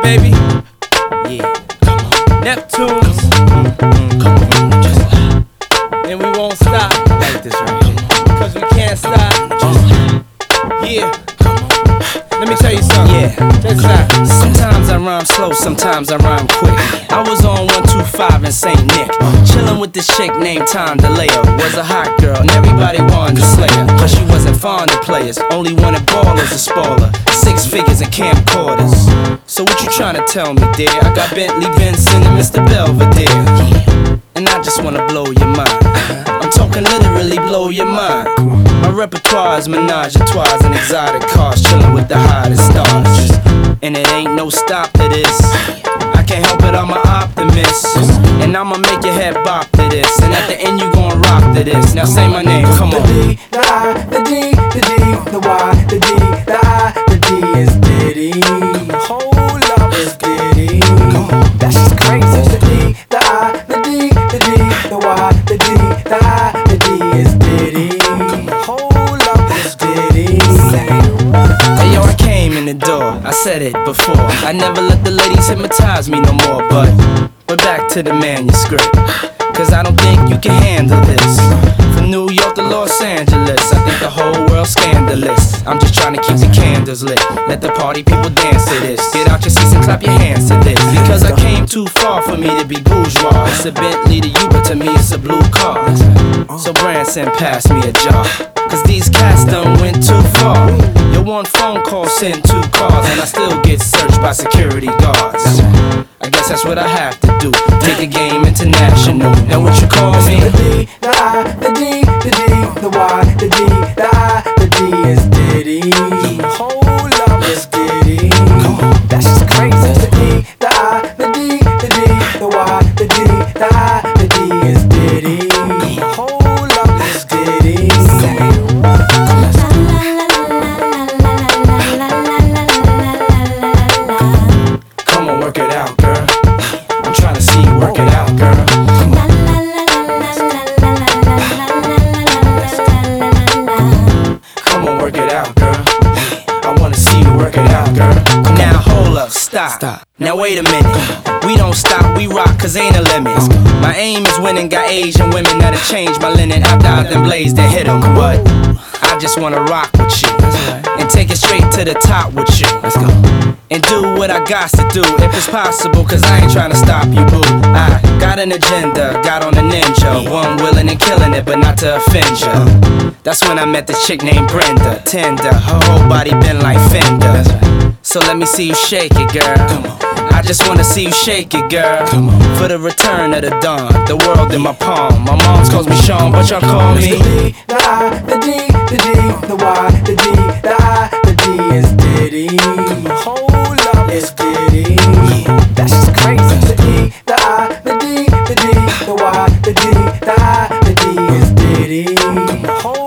baby. Yeah, come on. Neptunes. Come on, just and we won't stop. Like this right here. Cause we can't stop. Yeah. Let me tell you something. Yeah, check this out. Sometimes I rhyme slow, sometimes I rhyme quick. I was on 125 in St. Nick, chillin' with this chick named Tom DeLeo. Was a hot girl and everybody wanted to slay her, cause she wasn't fond of players, only wanted ballers to spoil her. 6 figures and camcorders. So what you tryna tell me, dear? I got Bentley, Benson, and Mr. Belvedere, and I just wanna blow your mind. I'm talking literally blow your mind. My repertoire is menage a trois and exotic cars, chillin' with the hottest stars. And it ain't no stop to this. I can't help it, I'm an optimist. And I'ma make your head bop to this. And at the end you gon' rock to this. Now say my name, come on. The D, the I, the D, the D, the Y, the D, the I, the D is Diddy. Hold up, it's Diddy. That's just crazy. The D, the I, the D, the D, the Y, the D, the I, the D is Diddy. Hold up, it's Diddy. Hey yo, I came in the door, I said it before. I never let the ladies hypnotize me no more. But back to the manuscript, cause I don't think you can handle this. From New York to Los Angeles, I think the whole world's scandalous. I'm just trying to keep the candles lit, let the party people dance to this. Get out your seats and clap your hands to this, because I came too far for me to be bourgeois. It's a Bentley to you, but to me it's a blue car. So Branson, pass me a jar, cause these cats done went too far. Your one phone call sent 2 cars, and I still get searched by security guards. I guess that's what I have to do, take the game international. Now what you call me? The D, the I, the D, the D, the Y, the D, the I, the D is Diddy. Hold up, it's Diddy. That's just crazy. The D, the I, the D, the D, the Y, the D, the I, the D is Diddy. Hold up, it's Diddy. Come on, work it out, girl. I'm trying to see you work it out, girl. Come on. Come on, work it out, girl. I wanna see you work it out, girl. Now hold up, stop. Now wait a minute. We don't stop, we rock, cause ain't a limit. My aim is winning, got Asian women that'll change my linen after I done blazed and hit 'em. But I just wanna rock with you and take it straight to the top with you. Let's go. And do what I got to do, if it's possible, cause I ain't trying to stop you, boo. I got an agenda, got on a ninja, one willing and killing it, but not to offend ya. That's when I met this chick named Brenda, tender, her whole body been like Fender. So let me see you shake it, girl. Come on. I just wanna see you shake it, girl. Come on. For the return of the dawn, the world in my palm. My mom's calls me Sean, but y'all call me The D, the I, the D, the D, the Y, the D, the I, the D is Diddy. Hold up, it's Diddy. That's just crazy. The D, the I, the D, the D, the Y, the D, the I, the D is Diddy. Hold